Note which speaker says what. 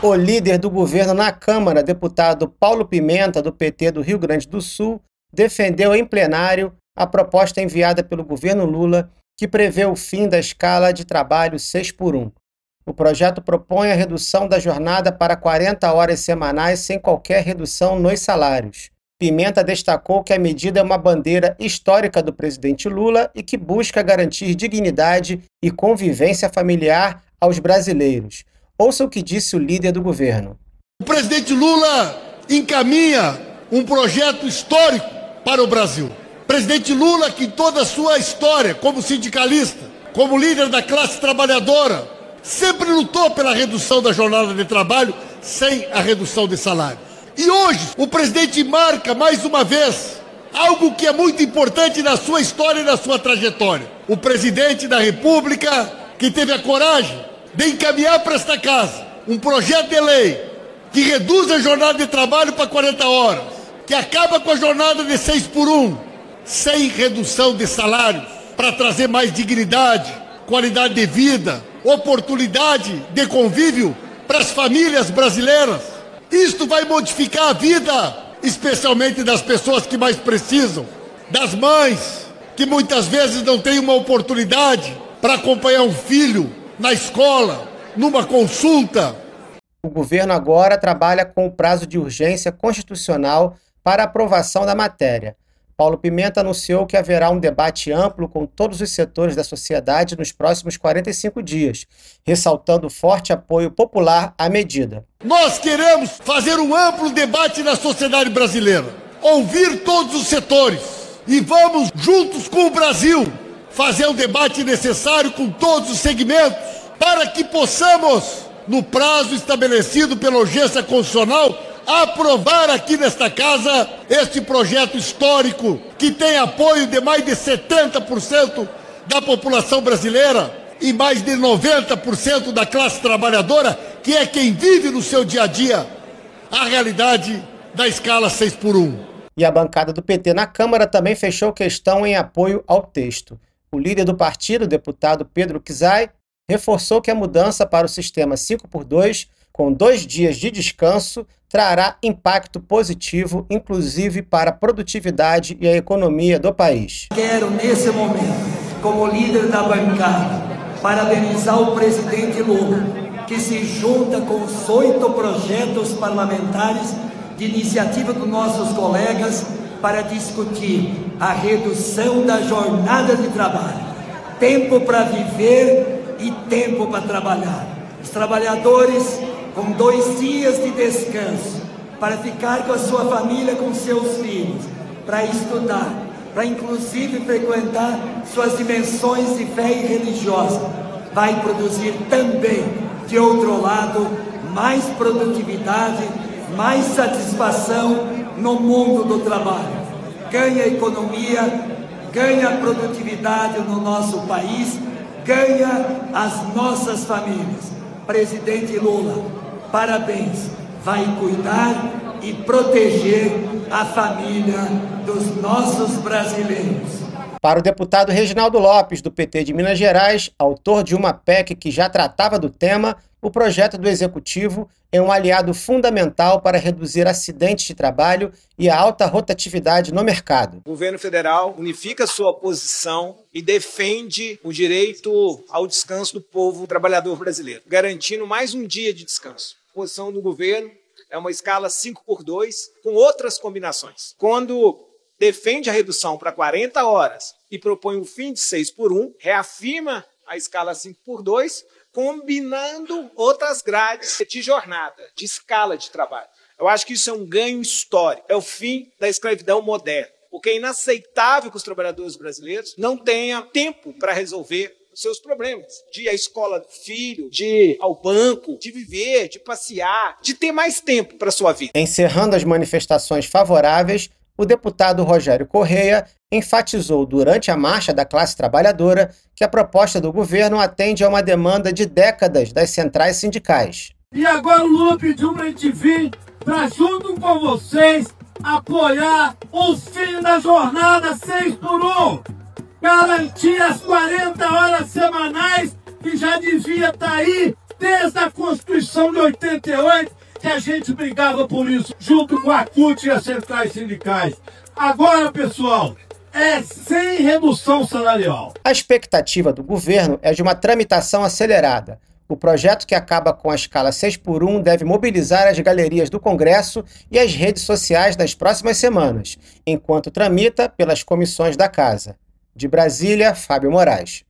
Speaker 1: O líder do governo na Câmara, deputado Paulo Pimenta, do PT do Rio Grande do Sul, defendeu em plenário a proposta enviada pelo governo Lula que prevê o fim da escala de trabalho 6x1. O projeto propõe a redução da jornada para 40 horas semanais sem qualquer redução nos salários. Pimenta destacou que a medida é uma bandeira histórica do presidente Lula e que busca garantir dignidade e convivência familiar aos brasileiros. Ouça o que disse o líder do governo.
Speaker 2: O presidente Lula encaminha um projeto histórico para o Brasil. Presidente Lula, que em toda a sua história, como sindicalista, como líder da classe trabalhadora, sempre lutou pela redução da jornada de trabalho sem a redução de salário. E hoje, o presidente marca, mais uma vez, algo que é muito importante na sua história e na sua trajetória. O presidente da República, que teve a coragem de encaminhar para esta casa um projeto de lei que reduz a jornada de trabalho para 40 horas, que acaba com a jornada de 6x1, sem redução de salários, para trazer mais dignidade, qualidade de vida, oportunidade de convívio para as famílias brasileiras. Isto vai modificar a vida, especialmente das pessoas que mais precisam, das mães que muitas vezes não têm uma oportunidade para acompanhar um filho na escola, numa consulta.
Speaker 1: O governo agora trabalha com o prazo de urgência constitucional para a aprovação da matéria. Paulo Pimenta anunciou que haverá um debate amplo com todos os setores da sociedade nos próximos 45 dias, ressaltando o forte apoio popular à medida.
Speaker 2: Nós queremos fazer um amplo debate na sociedade brasileira, ouvir todos os setores e vamos, juntos com o Brasil, fazer um debate necessário com todos os segmentos para que possamos, no prazo estabelecido pela urgência constitucional, aprovar aqui nesta casa este projeto histórico que tem apoio de mais de 70% da população brasileira e mais de 90% da classe trabalhadora, que é quem vive no seu dia a dia a realidade da escala 6x1.
Speaker 1: E a bancada do PT na Câmara também fechou questão em apoio ao texto. O líder do partido, o deputado Pedro Kizai, reforçou que a mudança para o sistema 5x2, com 2 dias de descanso, trará impacto positivo, inclusive para a produtividade e a economia do país.
Speaker 3: Quero, nesse momento, como líder da bancada, parabenizar o presidente Lula, que se junta com os 8 projetos parlamentares de iniciativa dos nossos colegas para discutir a redução da jornada de trabalho. Tempo para viver e tempo para trabalhar. Os trabalhadores com 2 dias de descanso, para ficar com a sua família, com seus filhos, para estudar, para inclusive frequentar suas dimensões de fé e religiosa, vai produzir também, de outro lado, mais produtividade, mais satisfação no mundo do trabalho. Ganha economia, ganha produtividade no nosso país, ganha as nossas famílias. Presidente Lula, parabéns, vai cuidar e proteger a família dos nossos brasileiros.
Speaker 1: Para o deputado Reginaldo Lopes, do PT de Minas Gerais, autor de uma PEC que já tratava do tema, o projeto do Executivo é um aliado fundamental para reduzir acidentes de trabalho e a alta rotatividade no mercado.
Speaker 4: O governo federal unifica sua posição e defende o direito ao descanso do povo trabalhador brasileiro, garantindo mais um dia de descanso. A posição do governo é uma escala 5x2 com outras combinações. Quando defende a redução para 40 horas e propõe o fim de 6x1, reafirma a escala 5x2, combinando outras grades de jornada, de escala de trabalho. Eu acho que isso é um ganho histórico, é o fim da escravidão moderna, porque é inaceitável que os trabalhadores brasileiros não tenham tempo para resolver os seus problemas, de ir à escola do filho, de ir ao banco, de viver, de passear, de ter mais tempo para a sua vida.
Speaker 1: Encerrando as manifestações favoráveis, o deputado Rogério Correia enfatizou durante a marcha da classe trabalhadora que a proposta do governo atende a uma demanda de décadas das centrais sindicais.
Speaker 5: E agora o Lula pediu para a gente vir para, junto com vocês, apoiar o fim da jornada 6x1, garantir as 40 horas semanais que já devia estar aí desde a Constituição de 88, que a gente brigava por isso, junto com a CUT e as centrais sindicais. Agora, pessoal, é sem redução salarial.
Speaker 1: A expectativa do governo é de uma tramitação acelerada. O projeto, que acaba com a escala 6x1, deve mobilizar as galerias do Congresso e as redes sociais nas próximas semanas, enquanto tramita pelas comissões da Casa. De Brasília, Fábio Moraes.